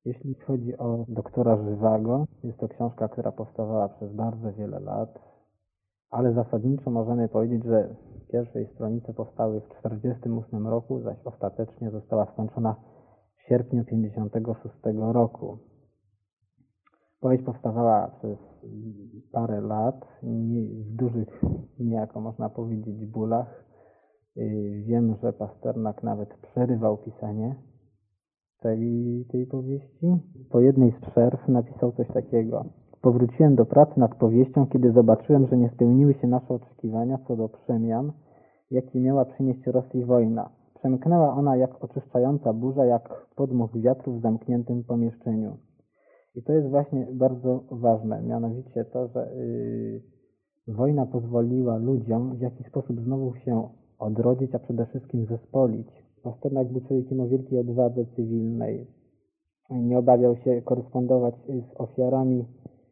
Jeśli chodzi o doktora Żywago, jest to książka, która powstawała przez bardzo wiele lat, ale zasadniczo możemy powiedzieć, że pierwsze stronice powstały w 1948 roku, zaś ostatecznie została skończona w sierpniu 1956 roku. Powieść powstawała przez parę lat, w dużych, niejako można powiedzieć, bólach. Wiem, że Pasternak nawet przerywał pisanie tej powieści. Po jednej z przerw napisał coś takiego. Powróciłem do pracy nad powieścią, kiedy zobaczyłem, że nie spełniły się nasze oczekiwania co do przemian, jakie miała przynieść Rosji wojna. Przemknęła ona jak oczyszczająca burza, jak podmuch wiatru w zamkniętym pomieszczeniu. I to jest właśnie bardzo ważne, mianowicie to, że wojna pozwoliła ludziom w jakiś sposób znowu się odrodzić, a przede wszystkim zespolić. Pasternak był człowiekiem o wielkiej odwadze cywilnej. Nie obawiał się korespondować z ofiarami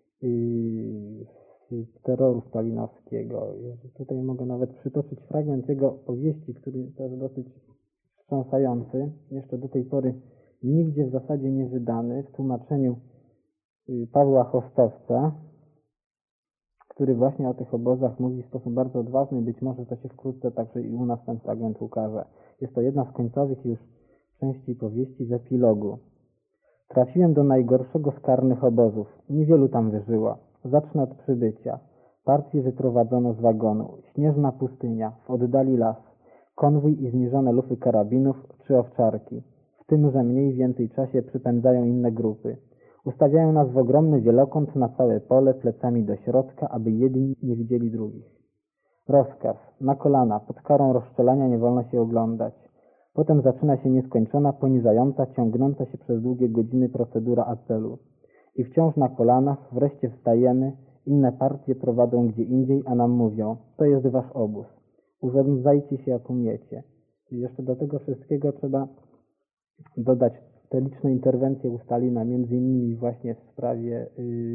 terroru stalinowskiego. Tutaj mogę nawet przytoczyć fragment jego powieści, który też dosyć wstrząsający. Jeszcze do tej pory nigdzie w zasadzie nie wydany, w tłumaczeniu Pawła Chostowca, który właśnie o tych obozach mówi w sposób bardzo odważny. Być może to się wkrótce także i u nas ten fragment ukaże. Jest to jedna z końcowych już części powieści z epilogu. Trafiłem do najgorszego z karnych obozów. Niewielu tam wyżyło. Zacznę od przybycia. Partię wyprowadzono z wagonu. Śnieżna pustynia, w oddali las. Konwój i zniżone lufy karabinów czy owczarki. W tymże mniej więcej czasie przypędzają inne grupy. Ustawiają nas w ogromny wielokąt na całe pole, plecami do środka, aby jedni nie widzieli drugich. Rozkaz. Na kolana, pod karą rozstrzelania nie wolno się oglądać. Potem zaczyna się nieskończona, poniżająca, ciągnąca się przez długie godziny procedura apelu. I wciąż na kolanach, wreszcie wstajemy, inne partie prowadzą gdzie indziej, a nam mówią, to jest wasz obóz. Urządzajcie się jak umiecie. I jeszcze do tego wszystkiego trzeba dodać te liczne interwencje u Stalina, między innymi właśnie w sprawie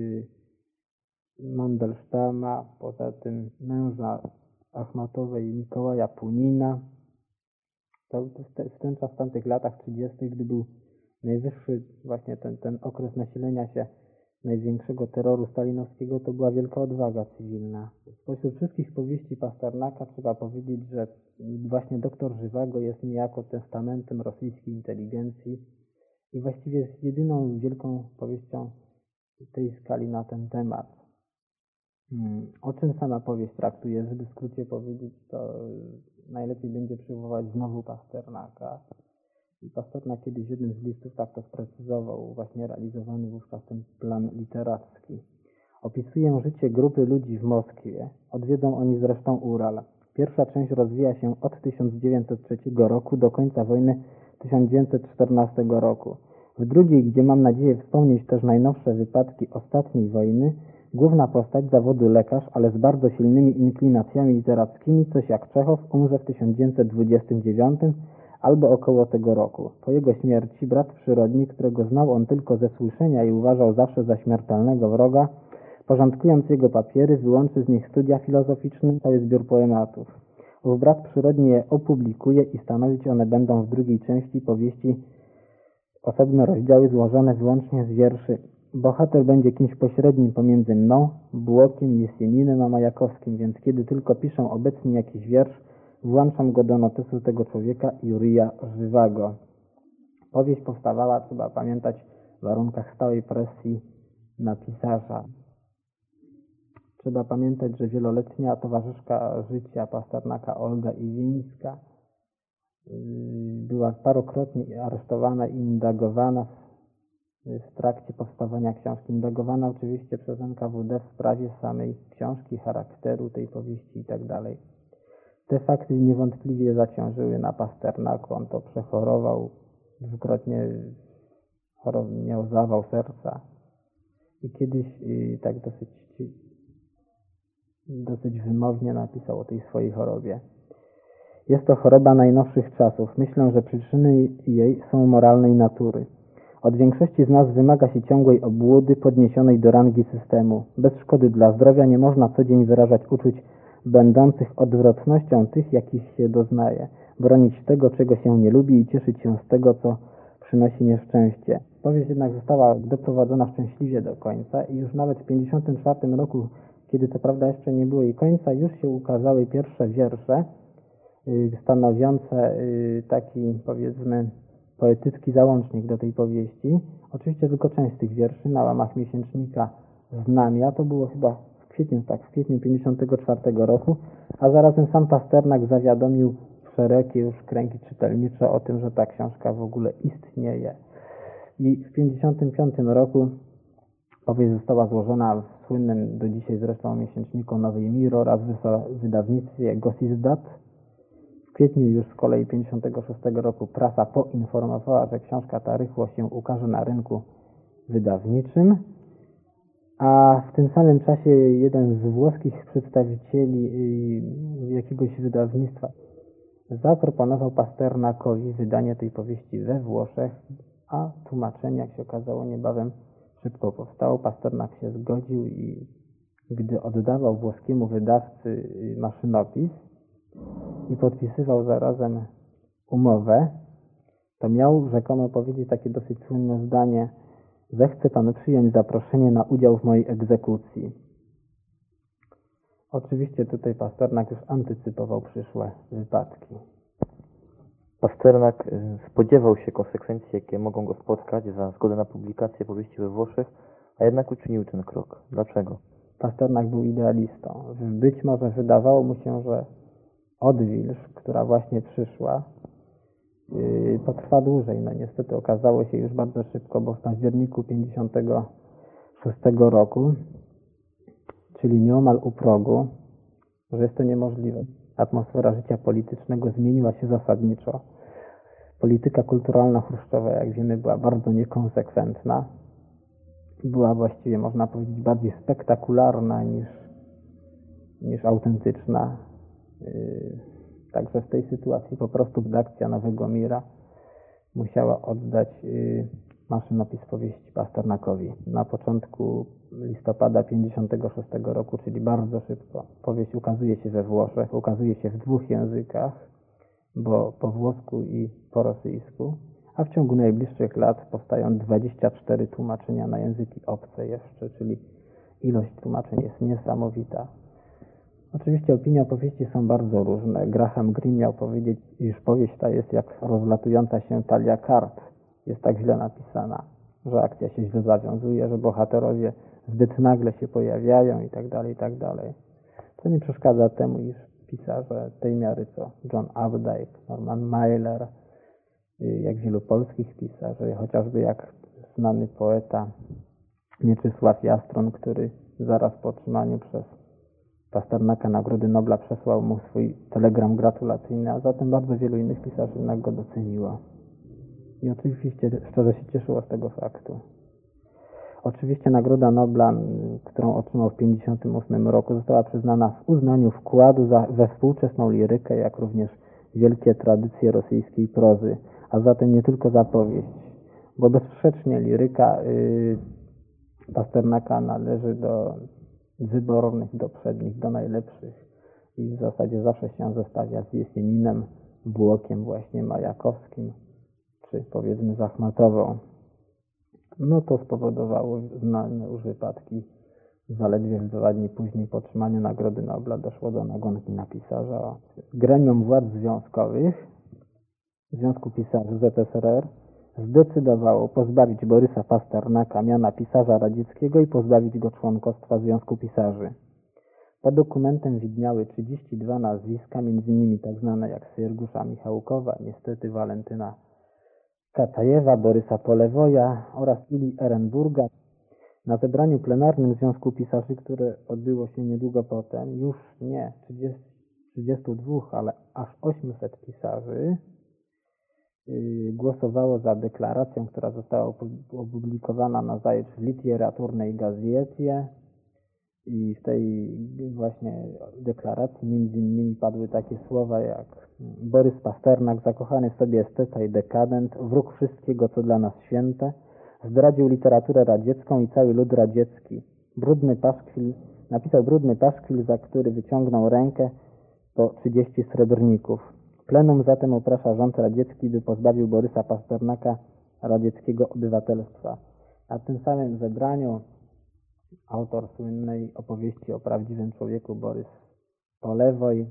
Mandelsztama, poza tym męża Achmatowej Mikołaja Punina. To w ten czas, w tamtych latach 30., gdy był najwyższy właśnie ten okres nasilenia się największego terroru stalinowskiego, to była wielka odwaga cywilna. Spośród wszystkich powieści Pasternaka trzeba powiedzieć, że właśnie Doktor Żywago jest niejako testamentem rosyjskiej inteligencji i właściwie jest jedyną wielką powieścią tej skali na ten temat. O czym sama powieść traktuje? Żeby w skrócie powiedzieć, to najlepiej będzie przywołać znowu Pasternaka. I Pasternak kiedyś w jednym z listów tak to sprecyzował, właśnie realizowany wówczas ten plan literacki. Opisuję życie grupy ludzi w Moskwie. Odwiedzą oni zresztą Ural. Pierwsza część rozwija się od 1903 roku do końca wojny 1914 roku. W drugiej, gdzie mam nadzieję wspomnieć też najnowsze wypadki ostatniej wojny, główna postać zawodu lekarz, ale z bardzo silnymi inklinacjami literackimi, coś jak Czechow, umrze w 1929 albo około tego roku. Po jego śmierci brat przyrodni, którego znał on tylko ze słyszenia i uważał zawsze za śmiertelnego wroga, porządkując jego papiery, wyłączy z nich studia filozoficzne, cały zbiór poematów. Ów brat przyrodni je opublikuje i stanowić one będą w drugiej części powieści osobne rozdziały złożone wyłącznie z wierszy. Bohater będzie kimś pośrednim pomiędzy mną, Bułokiem, Jesieninem a Majakowskim, więc kiedy tylko piszę obecnie jakiś wiersz, włączam go do notesu tego człowieka Jurija Żywago. Powieść powstawała, trzeba pamiętać, w warunkach stałej presji na pisarza. Trzeba pamiętać, że wieloletnia towarzyszka życia Pasternaka Olga Iwińska była parokrotnie aresztowana i indagowana w trakcie powstawania książki. Indagowana oczywiście przez NKWD w sprawie samej książki, charakteru tej powieści itd. Te fakty niewątpliwie zaciążyły na Pasternaku. On to przechorował, dwukrotnie miał zawał serca i kiedyś tak dosyć wymownie napisał o tej swojej chorobie. Jest to choroba najnowszych czasów. Myślę, że przyczyny jej są moralnej natury. Od większości z nas wymaga się ciągłej obłudy podniesionej do rangi systemu. Bez szkody dla zdrowia nie można co dzień wyrażać uczuć będących odwrotnością tych, jakich się doznaje. Bronić tego, czego się nie lubi i cieszyć się z tego, co przynosi nieszczęście. Powieść jednak została doprowadzona szczęśliwie do końca i już nawet w 1954 roku, kiedy co prawda jeszcze nie było jej końca, już się ukazały pierwsze wiersze stanowiące taki, powiedzmy, poetycki załącznik do tej powieści. Oczywiście tylko część z tych wierszy na łamach miesięcznika Znamia, to było chyba w kwietniu 1954 roku, a zarazem sam Pasternak zawiadomił szerokie już kręgi czytelnicze o tym, że ta książka w ogóle istnieje. I w 1955 roku powieść została złożona w słynnym do dzisiaj zresztą miesięczniku Nowy Mir oraz w wydawnictwie Gosizdat. W kwietniu już z kolei 1956 roku prasa poinformowała, że książka ta rychło się ukaże na rynku wydawniczym, a w tym samym czasie jeden z włoskich przedstawicieli jakiegoś wydawnictwa zaproponował Pasternakowi wydanie tej powieści we Włoszech, a tłumaczenie, jak się okazało, niebawem szybko powstało. Pasternak się zgodził i gdy oddawał włoskiemu wydawcy maszynopis i podpisywał zarazem umowę, to miał rzekomo powiedzieć takie dosyć słynne zdanie: zechce pan przyjąć zaproszenie na udział w mojej egzekucji. Oczywiście tutaj Pasternak już antycypował przyszłe wypadki. Pasternak spodziewał się konsekwencji, jakie mogą go spotkać za zgodę na publikację powieści we Włoszech, a jednak uczynił ten krok. Dlaczego? Pasternak był idealistą. Być może wydawało mu się, że odwilż, która właśnie przyszła, potrwa dłużej. No niestety okazało się już bardzo szybko, bo w październiku 1956 roku, czyli nieomal u progu, że jest to niemożliwe. Atmosfera życia politycznego zmieniła się zasadniczo. Polityka kulturalna Chruszczowa, jak wiemy, była bardzo niekonsekwentna. Była właściwie, można powiedzieć, bardziej spektakularna niż autentyczna. Także w tej sytuacji po prostu redakcja Nowego Mira musiała oddać maszynopis powieści Pasternakowi. Na początku listopada 1956 roku, czyli bardzo szybko, powieść ukazuje się we Włoszech, ukazuje się w 2 językach, bo po włosku i po rosyjsku, a w ciągu najbliższych lat powstają 24 tłumaczenia na języki obce jeszcze, czyli ilość tłumaczeń jest niesamowita. Oczywiście opinie o powieści są bardzo różne. Graham Greene miał powiedzieć, iż powieść ta jest jak rozlatująca się talia kart. Jest tak źle napisana, że akcja się źle zawiązuje, że bohaterowie zbyt nagle się pojawiają i tak dalej, i tak dalej. To nie przeszkadza temu, iż pisarze tej miary co John Updike, Norman Mailer, jak wielu polskich pisarzy, chociażby jak znany poeta Mieczysław Jastron, który zaraz po otrzymaniu przez Pasternaka Nagrody Nobla przesłał mu swój telegram gratulacyjny, a zatem bardzo wielu innych pisarzy jednak go doceniło. I oczywiście szczerze się cieszyło z tego faktu. Oczywiście Nagroda Nobla, którą otrzymał w 1958 roku, została przyznana w uznaniu wkładu we współczesną lirykę, jak również wielkie tradycje rosyjskiej prozy, a zatem nie tylko za powieść, bo bezsprzecznie liryka Pasternaka należy do wybornych, do przednich, do najlepszych i w zasadzie zawsze się zestawia z Jesieninem, Błokiem właśnie Majakowskim, czy powiedzmy z Achmatową. No to spowodowało znane już wypadki. Zaledwie 2 dni później po otrzymaniu Nagrody Nobla doszło do nagonki na pisarza. Gremium władz związkowych Związku Pisarzy ZSRR zdecydowało pozbawić Borysa Pasternaka miana pisarza radzieckiego i pozbawić go członkostwa Związku Pisarzy. Pod dokumentem widniały 32 nazwiska, m.in. tak znane jak Syrgusza Michałkowa, niestety Walentyna Katajewa, Borysa Polewoja oraz Ili Ehrenburga. Na zebraniu plenarnym Związku Pisarzy, które odbyło się niedługo potem, już nie 32, ale aż 800 pisarzy głosowało za deklaracją, która została opublikowana nazajutrz w Literaturnej Gazecie i w tej właśnie deklaracji między innymi padły takie słowa jak Borys Pasternak, zakochany w sobie esteta i dekadent, wróg wszystkiego, co dla nas święte, zdradził literaturę radziecką i cały lud radziecki. Napisał brudny paszkwil, za który wyciągnął rękę po 30 srebrników. Plenum zatem uprasza rząd radziecki, by pozbawił Borysa Pasternaka radzieckiego obywatelstwa. Na tym samym zebraniu autor słynnej opowieści o prawdziwym człowieku Borys Polewoj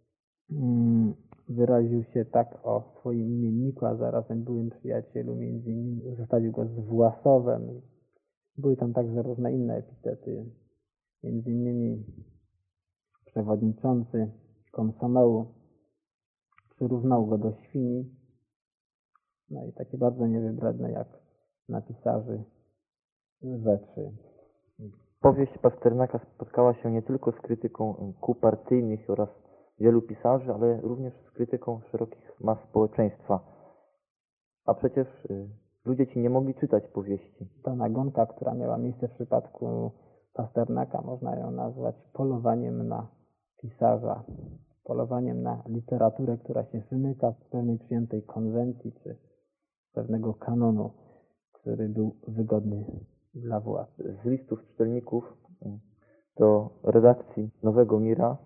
wyraził się tak o swoim imienniku, a zarazem byłym przyjacielu, między innymi zestawił go z Własowem. Były tam także różne inne epitety, między innymi przewodniczący komsomołu przyrównał go do świni, no i takie bardzo niewybredne jak na pisarzy rzeczy. Powieść Pasternaka spotkała się nie tylko z krytyką kół partyjnych oraz wielu pisarzy, ale również z krytyką szerokich mas społeczeństwa. A przecież ludzie ci nie mogli czytać powieści. Ta nagonka, która miała miejsce w przypadku Pasternaka, można ją nazwać polowaniem na pisarza, polowaniem na literaturę, która się wymyka z pewnej przyjętej konwencji czy pewnego kanonu, który był wygodny dla władz. Z listów czytelników do redakcji Nowego Mira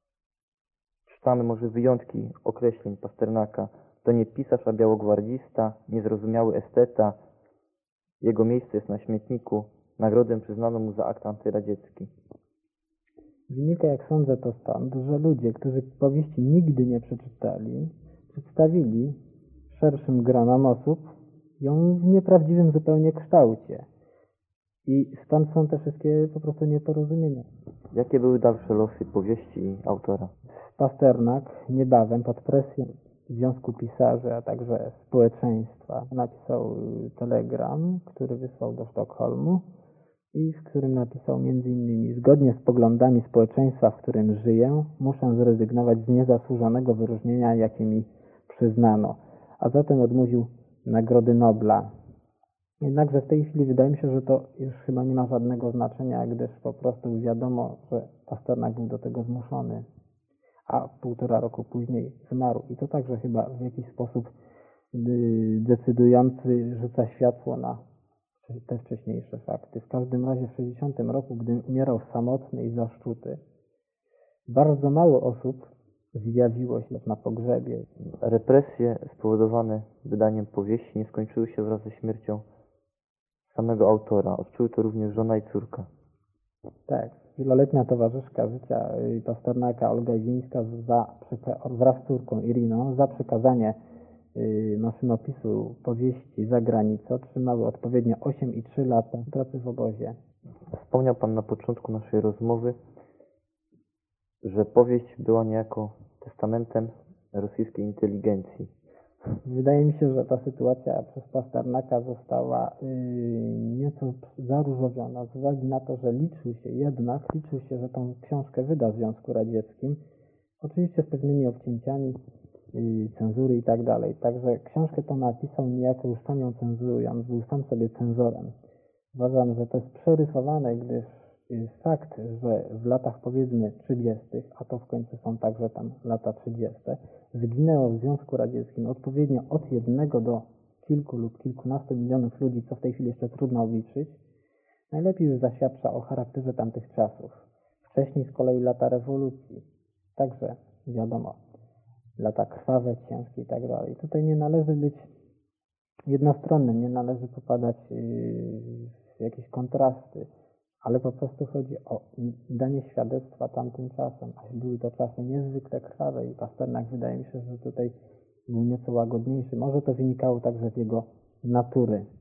czytamy może wyjątki określeń Pasternaka. To nie pisarz, a białogwardzista, niezrozumiały esteta. Jego miejsce jest na śmietniku. Nagrodę przyznano mu za akt antyradziecki. Wynika, jak sądzę, to stąd, że ludzie, którzy powieści nigdy nie przeczytali, przedstawili szerszym gronom osób ją w nieprawdziwym zupełnie kształcie. I stąd są te wszystkie po prostu nieporozumienia. Jakie były dalsze losy powieści autora? Pasternak niebawem pod presją Związku Pisarzy, a także społeczeństwa napisał telegram, który wysłał do Sztokholmu i w którym napisał m.in. zgodnie z poglądami społeczeństwa, w którym żyję, muszę zrezygnować z niezasłużonego wyróżnienia, jakie mi przyznano, a zatem odmówił Nagrody Nobla. Jednakże w tej chwili wydaje mi się, że to już chyba nie ma żadnego znaczenia, gdyż po prostu wiadomo, że Pasternak był do tego zmuszony, a 1,5 roku później zmarł. I to także chyba w jakiś sposób decydujący rzuca światło na te wcześniejsze fakty. W każdym razie w 60 roku, gdy umierał samotny i zaszczuty, bardzo mało osób zjawiło się na pogrzebie. Represje spowodowane wydaniem powieści nie skończyły się wraz ze śmiercią samego autora. Odczuły to również żona i córka. Tak, wieloletnia towarzyszka życia Pasternaka, Olga Iwińska, wraz z córką Iriną za przekazanie maszynopisu powieści za granicę otrzymały odpowiednio 8 i 3 lata pracy w obozie. Wspomniał Pan na początku naszej rozmowy, że powieść była niejako testamentem rosyjskiej inteligencji. Wydaje mi się, że ta sytuacja przez Pasternaka została nieco zaróżowiona z uwagi na to, że liczył się, że tą książkę wyda w Związku Radzieckim, oczywiście z pewnymi obcięciami cenzury i tak dalej. Także książkę tą napisał niejako już sam ją cenzurując, był sam sobie cenzorem. Uważam, że to jest przerysowane, gdyż fakt, że w latach powiedzmy 30., a to w końcu są także tam lata 30., wyginęło w Związku Radzieckim odpowiednio od 1 do kilku lub kilkunastu milionów ludzi, co w tej chwili jeszcze trudno obliczyć, najlepiej już zaświadcza o charakterze tamtych czasów. Wcześniej z kolei lata rewolucji, także wiadomo, lata krwawe, ciężkie i tak dalej. Tutaj nie należy być jednostronnym, nie należy popadać w jakieś kontrasty, ale po prostu chodzi o danie świadectwa tamtym czasem. A były to czasy niezwykle krwawe i Pasternak wydaje mi się, że tutaj był nieco łagodniejszy. Może to wynikało także z jego natury.